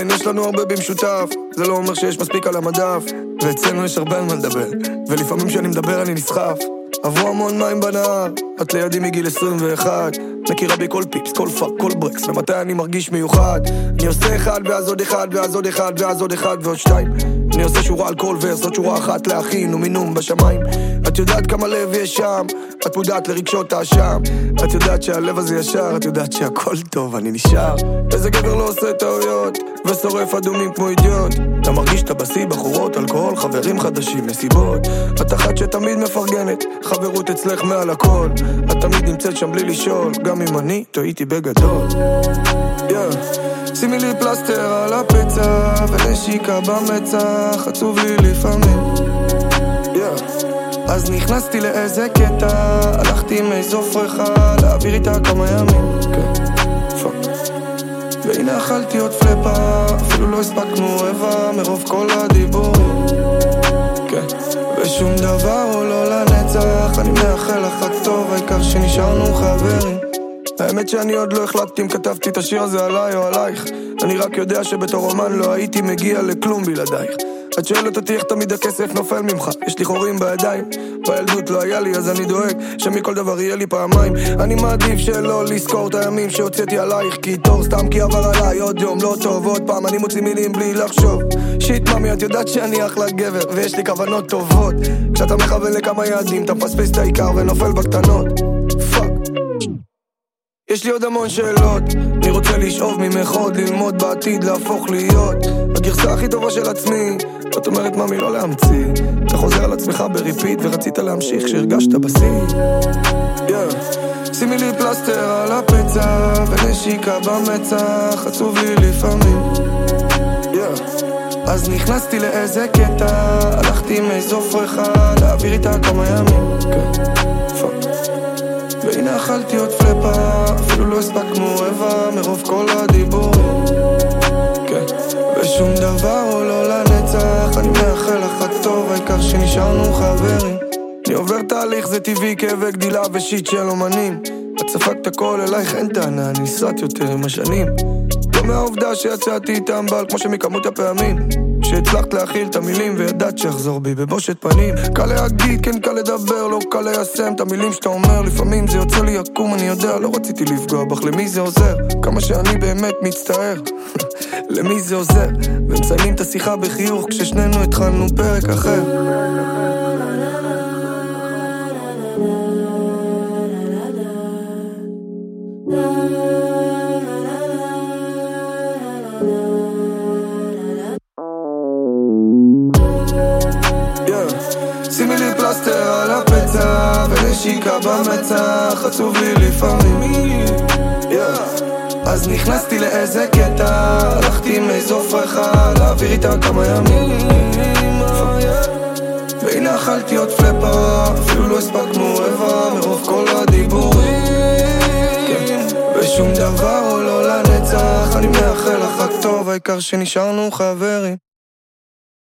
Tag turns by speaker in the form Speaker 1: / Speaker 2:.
Speaker 1: כן, יש לנו הרבה במשותף, זה לא אומר שיש מספיק על המדף, ואצלנו יש הרבה על מה לדבר, ולפעמים כשאני מדבר אני נסחף. עברו המון מים בנהר, את לידי מגיל 21, מכירה בי כל פיפס, כל פאק, כל ברקס, ומתי אני מרגיש מיוחד. אני עושה אחד ואז עוד אחד ואז עוד אחד ואז עוד אחד ועוד שתיים. אני עושה שורה על כל ורס, זאת שורה אחת להכין ומינום בשמיים. את יודעת כמה לב יש שם, את מודעת לרגשות האשם, את יודעת שהלב הזה ישר, את יודעת שהכל טוב, אני נשאר. איזה גבר לא עושה טעויות ושורף אדומים כמו אידיוט. אתה מרגיש את הבשיא, בחורות, אלכוהול, חברים חדשים, נסיבות. את אחת שתמיד מפרגנת, חברות אצלך מעל הכל. את תמיד נמצאת שם בלי לשאול, גם אם אני טעיתי בגדול. שימי לי פלסטר על הפצע ונשיקה במצח, עצוב לי לפעמים. אז נכנסתי לאיזה קטע, הלכתי עם איזו פרחה להעביר איתה כמה ימים. והנה אכלתי עוד פלפה, אפילו לא הספקנו רבע מרוב כל הדיבורים. ושום דבר הוא לא לנצח, אני מאחל לך רק טוב, העיקר שנשארנו חברים. האמת שאני עוד לא החלטתי אם כתבתי את השיר הזה עליי או עלייך, אני רק יודע שבתור אומן לא הייתי מגיע לכלום בלעדייך. את שואלת אותי איך תמיד הכסף נופל ממך, יש לי חורים בידיים, בילדות לא היה לי אז אני דואג שמכל דבר יהיה לי פעמיים. אני מעדיף שלא לזכור את הימים שהוצאתי עלייך, כי תור סתם כי עבר עליי עוד יום לא טוב, עוד פעם אני מוציא מילים בלי לחשוב. שיט ממי, את יודעת שאני אחלה גבר ויש לי כוונות טובות, כשאתה מכוון לכמה יעדים אתה מפספס את העיקר ונופל בקטנות. פאק, יש לי עוד המון שאלות, אני רוצה לשאוב ממך עוד, ללמוד בעתיד, להפוך להיות הגרסה הכי טובה של עצמי. את אומרת ממי לא להמציא, אתה חוזר על עצמך בריפיט ורצית להמשיך כשהרגשת בשיא. שימי לי פלסטר על הפצע ונשיקה במצח, עצוב לי לפעמים. אז נכנסתי לאיזה קטע, הלכתי עם איזו פרחה להעביר איתה כמה ימים. והנה אכלתי עוד פלפה, אפילו לא הספקנו רבע מרוב כל הדיבורים. ושום דבר הוא לא לנצח, אני מאחל לך רק טוב, העיקר שנשארנו חברים. אני עובר תהליך, זה טבעי, כאבי גדילה ושיט של אומנים. את ספקת הכל, אלייך אין טענה, אני נסרט יותר עם השנים. לא מהעובדה שיצאתי איתם בעל כמו שמכמות הפעמים שהצלחת להכיל את המילים וידעת שיחזור בי בבושת פנים. קל להגיד, כן קל לדבר, לא קל ליישם את המילים שאתה אומר. לפעמים זה יוצא לי יקום, אני יודע, לא רציתי לפגוע בך, למי זה עוזר? כמה שאני באמת מצטער למי זה עוזר? ומסיימים את השיחה בחיוך כששנינו התחלנו פרק אחר. שימי לי פלסטר על הפצע ונשיקה במצח, עצוב לי לפעמים. אז נכנסתי לאיזה קטע, הלכתי עם איזו פרחה להעביר איתה כמה ימים. והנה אכלתי עוד פלפה, אפילו לא הספקנו רבע מרוב כל הדיבורים. ושום דבר הוא לא לנצח, אני מאחל לך רק טוב, העיקר שנשארנו חברים.